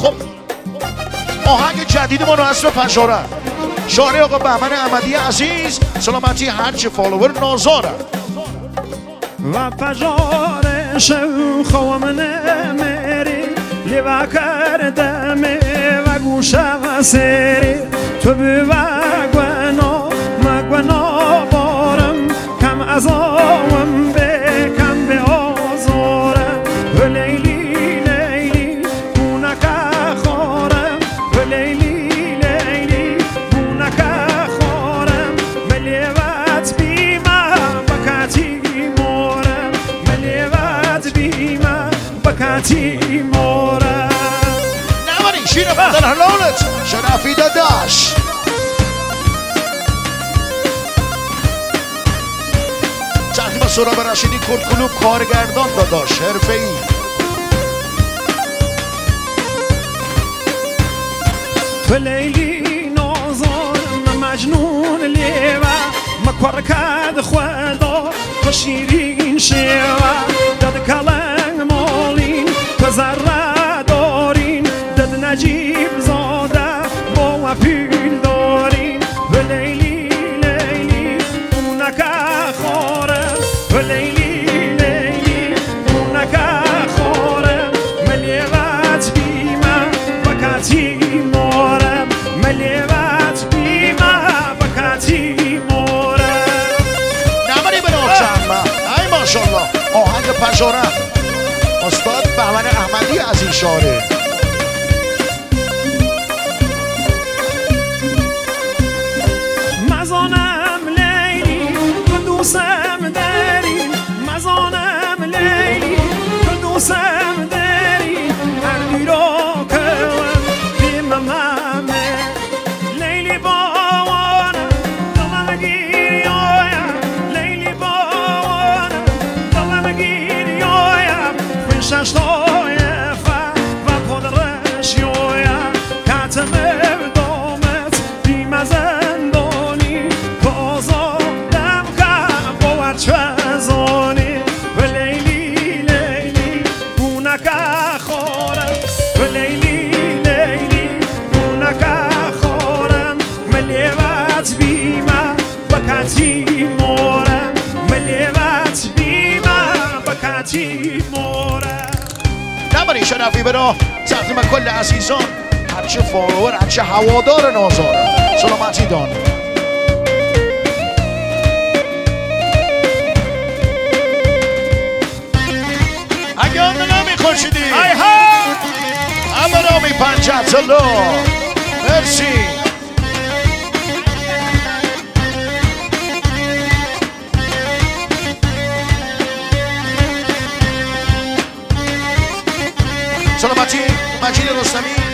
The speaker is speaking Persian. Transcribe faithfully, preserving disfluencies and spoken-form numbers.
خب آهنگ جدید ما رو اسم پژاره شاعر آقا بهمن احمدی عزیز سلامتی هرچی فالوور نازاره و پژاره شو خوام نمیری لیوا کردم و گوشم سری تو بگونا مگونا بارم کم از آوم به کم به آزارم و لیلی لیلی بونکه خورم و لیلی لیلی بونکه خورم ملیوت بیمم بکتی مورم ملیوت بیمم بکتی مورم نمانی شیر بدن حلالت شرفی داداش تقریبا سراب رشیدی کرد کلوب کارگردان داداش حرفه ای تو لیلی نازان مجنون لیوه مکور کد خدا تو شیرین شیوه داد کلنگ مالین تو ذره دارین داد نجیب زاده با و پیل دارین و لیلی لیلی اونکه خورم و لیلی لیلی اونکه خورم ملیوت بیمم بکتی مورم ملیوت بیمم بکتی مورم نمانی به نوچمه ای ماشالله آهنگ پژاره استاد بهمن احمدی از این شاره مزانم لیلی تو دوستم داری مزانم لیلی تو دوستم داری هر دیرو کلم بیممه لیلی باوانم دلم گیری آیم لیلی باوانم دلم گیری آیم خوشش طایفه و پدرش یایم کتم دامت بیمزندانی بازادم کم باور چزانی و لیلی لیلی بونکه خورم و لیلی لیلی بونکه خورم ملیوت بیمم بکتی مورم ملیوت بیمم بکتی مورم نمانی شرفی برا تقدیم کل عزیزان هرچه فالوور هرچه هوادار نازاره سلامتی دان اگه هم نمی خوشیدی ای ها اما رامی پنجت الله مرسی سلامتی مجید رستمی